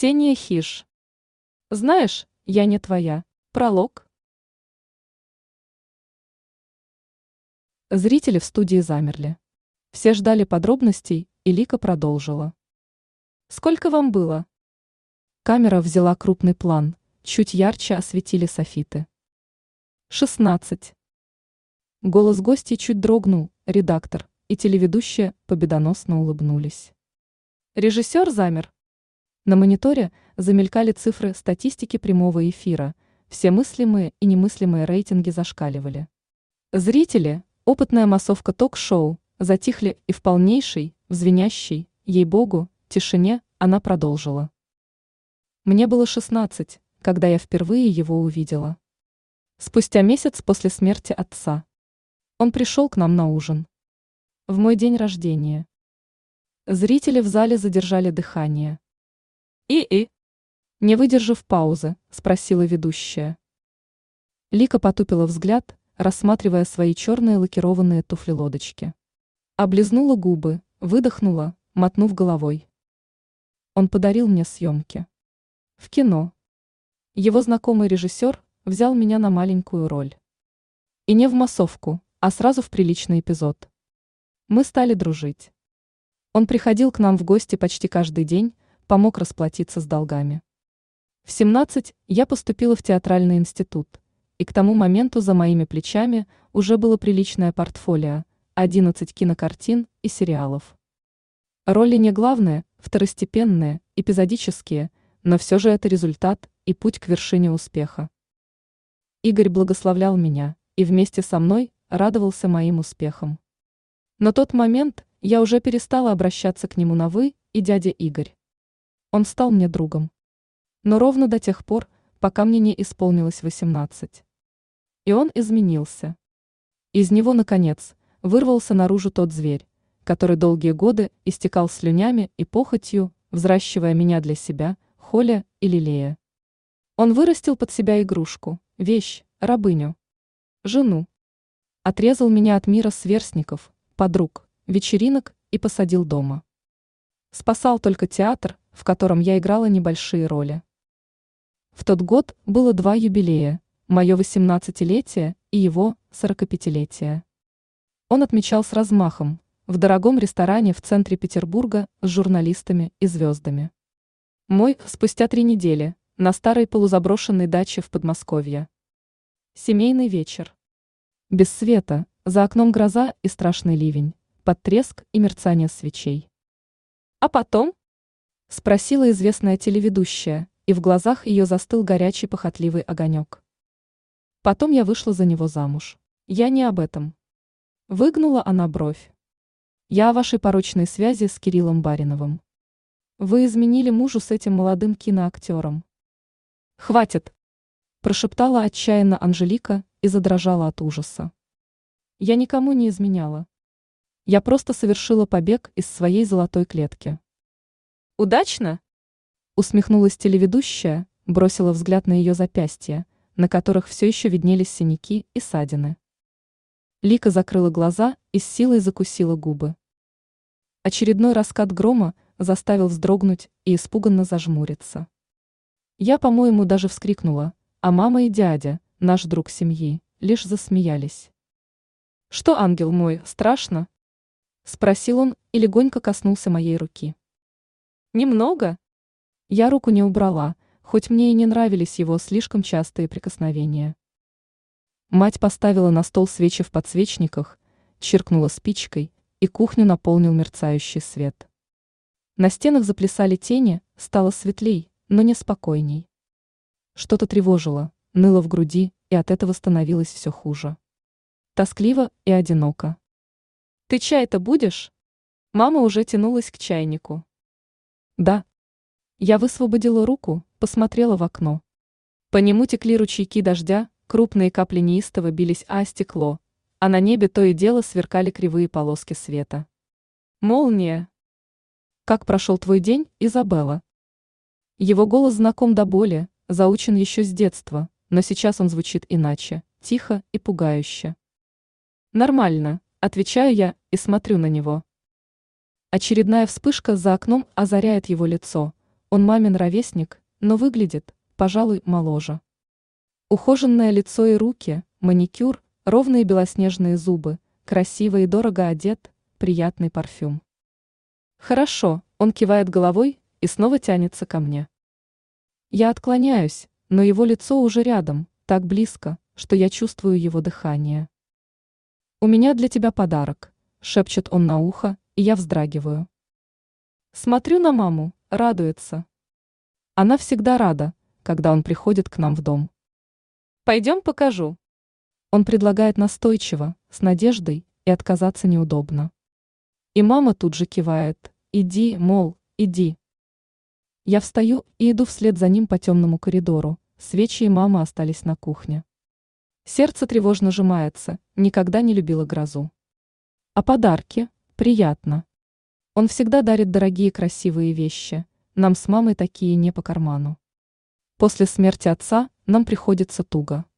Ксения Хиш. Знаешь, я не твоя. Пролог. Зрители в студии замерли. Все ждали подробностей, и Лика продолжила. Сколько вам было? Камера взяла крупный план, чуть ярче осветили софиты. 16. Голос гостей чуть дрогнул, редактор и телеведущая победоносно улыбнулись. Режиссер замер. На мониторе замелькали цифры статистики прямого эфира, все мыслимые и немыслимые рейтинги зашкаливали. Зрители, опытная массовка ток-шоу, затихли, и в полнейшей, в звенящей, ей-богу, тишине она продолжила. Мне было 16, когда я впервые его увидела. Спустя месяц после смерти отца. Он пришел к нам на ужин. В мой день рождения. Зрители в зале задержали дыхание. Не выдержав паузы, спросила ведущая. Лика потупила взгляд, рассматривая свои черные лакированные туфли-лодочки. Облизнула губы, выдохнула, мотнув головой. Он подарил мне съемки. В кино. Его знакомый режиссер взял меня на маленькую роль. И не в массовку, а сразу в приличный эпизод. Мы стали дружить. Он приходил к нам в гости почти каждый день, помог расплатиться с долгами. В 17 я поступила в театральный институт, и к тому моменту за моими плечами уже было приличное портфолио, 11 кинокартин и сериалов. Роли не главные, второстепенные, эпизодические, но все же это результат и путь к вершине успеха. Игорь благословлял меня и вместе со мной радовался моим успехам. Но тот момент я уже перестала обращаться к нему на «вы» и «дядя Игорь». Он стал мне другом. Но ровно до тех пор, пока мне не исполнилось 18. И он изменился. Из него, наконец, вырвался наружу тот зверь, который долгие годы истекал слюнями и похотью, взращивая меня для себя, холя и лелея. Он вырастил под себя игрушку, вещь, рабыню, жену. Отрезал меня от мира сверстников, подруг, вечеринок и посадил дома. Спасал только театр, в котором я играла небольшие роли. В тот год было 2 юбилея, мое 18-летие и его 45-летие. Он отмечал с размахом, в дорогом ресторане в центре Петербурга с журналистами и звездами. Мой спустя 3 недели, на старой полузаброшенной даче в Подмосковье. Семейный вечер. Без света, за окном гроза и страшный ливень, под треск и мерцание свечей. А потом? Спросила известная телеведущая, и в глазах ее застыл горячий похотливый огонек. Потом я вышла за него замуж. Я не об этом. Выгнула она бровь. Я о вашей порочной связи с Кириллом Бариновым. Вы изменили мужу с этим молодым киноактером. Хватит! Прошептала отчаянно Анжелика и задрожала от ужаса. Я никому не изменяла. Я просто совершила побег из своей золотой клетки. Удачно? Усмехнулась телеведущая, бросила взгляд на ее запястья, на которых все еще виднелись синяки и ссадины. Лика закрыла глаза и с силой закусила губы. Очередной раскат грома заставил вздрогнуть и испуганно зажмуриться. Я, по-моему, даже вскрикнула, а мама и дядя, наш друг семьи, лишь засмеялись. «Что, ангел мой, страшно?» – спросил он и легонько коснулся моей руки. «Немного?» Я руку не убрала, хоть мне и не нравились его слишком частые прикосновения. Мать поставила на стол свечи в подсвечниках, чиркнула спичкой, и кухню наполнил мерцающий свет. На стенах заплясали тени, стало светлей, но не спокойней. Что-то тревожило, ныло в груди, и от этого становилось все хуже. Тоскливо и одиноко. «Ты чай-то будешь?» Мама уже тянулась к чайнику. «Да». Я высвободила руку, посмотрела в окно. По нему текли ручейки дождя, крупные капли неистово бились о стекло, а на небе то и дело сверкали кривые полоски света. Молния. «Как прошел твой день, Изабелла?» Его голос знаком до боли, заучен еще с детства, но сейчас он звучит иначе, тихо и пугающе. «Нормально», — отвечаю я и смотрю на него. Очередная вспышка за окном озаряет его лицо. Он мамин ровесник, но выглядит, пожалуй, моложе. Ухоженное лицо и руки, маникюр, ровные белоснежные зубы, красиво и дорого одет, приятный парфюм. Хорошо, он кивает головой и снова тянется ко мне. Я отклоняюсь, но его лицо уже рядом, так близко, что я чувствую его дыхание. «У меня для тебя подарок», — шепчет он на ухо, и я вздрагиваю. Смотрю на маму, радуется. Она всегда рада, когда он приходит к нам в дом. «Пойдем покажу». Он предлагает настойчиво, с надеждой, и отказаться неудобно. И мама тут же кивает: «Иди, мол, иди». Я встаю и иду вслед за ним по темному коридору, свечи и мама остались на кухне. Сердце тревожно сжимается, никогда не любила грозу. А подарки? Приятно. Он всегда дарит дорогие красивые вещи, нам с мамой такие не по карману. После смерти отца нам приходится туго.